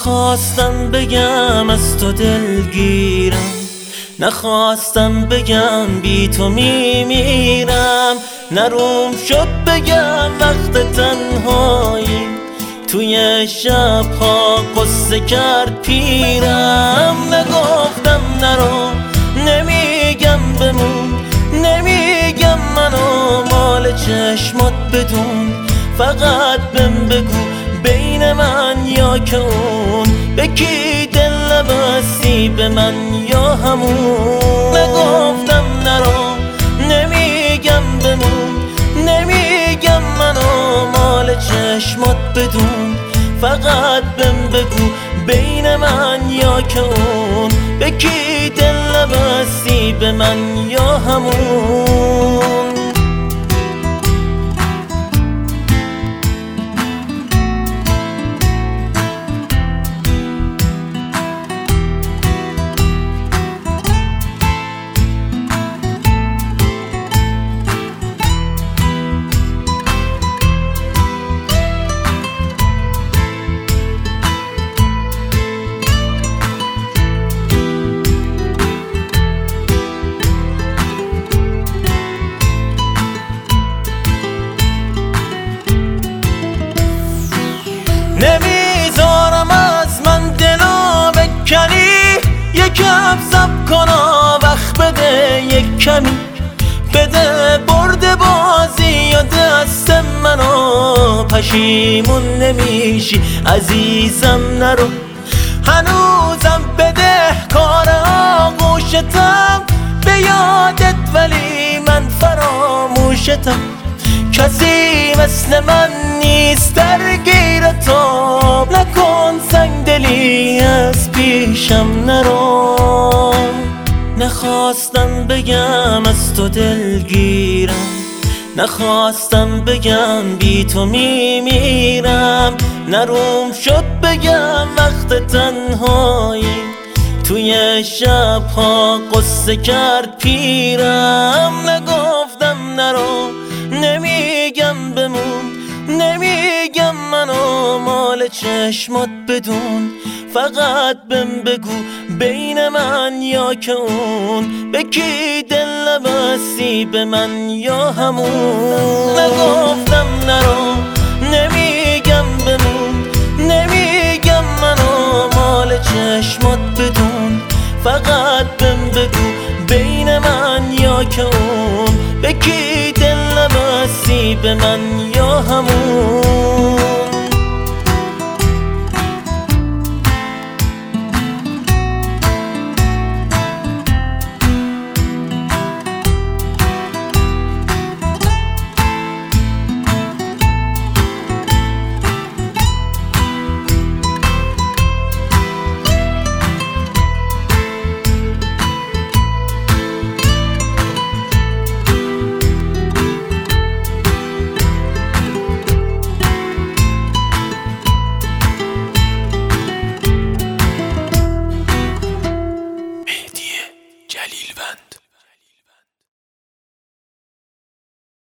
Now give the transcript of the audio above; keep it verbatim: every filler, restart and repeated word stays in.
نخواستم بگم از تو دلگیرم، نخواستم بگم بی تو میمیرم، نروم شد بگم وقت تنهایی توی شبها قصه کرد پیرم. نگفتم نرو، نمیگم بمون، نمیگم منو مال چشمات بدون، فقط بهم بگو بین من یا که اون، به کی دل نبستی به من یا همون. نگفتم نرو، نمیگم بمون، نمیگم منو مال چشمات بدون، فقط بهم بگو بین من یا که اون، به کی دل نبستی به من یا همون. نمیذارم از من دلو بکنی، یکم صبر کنا وقت بده، یک کمی بده برد بازی یا دست منو، پشیمون نمیشی عزیزم نرو، هنوزم بده کار آغوشتم به یادت ولی من فراموشتم، کسی مثل من نیست درگیر تو، نکن سنگ دلی از پیشم نرو. نخواستم بگم از تو دلگیرم، نخواستم بگم بی تو میمیرم، نروم شد بگم وقت تنهایی توی شبها قصه کرد پیرم. نگفتم نرو، نمیگم بمون، نمیگم منو مال چشمات بدون، فقط بهم بگو بین من یا که اون، به کی دل نبستی به من یا همون. نگفتم نرو، نمیگم بمون، نمیگم منو مال چشمات بدون، فقط بهم بگو بین من یا که اون، به کی دل نبستی به من یا همون.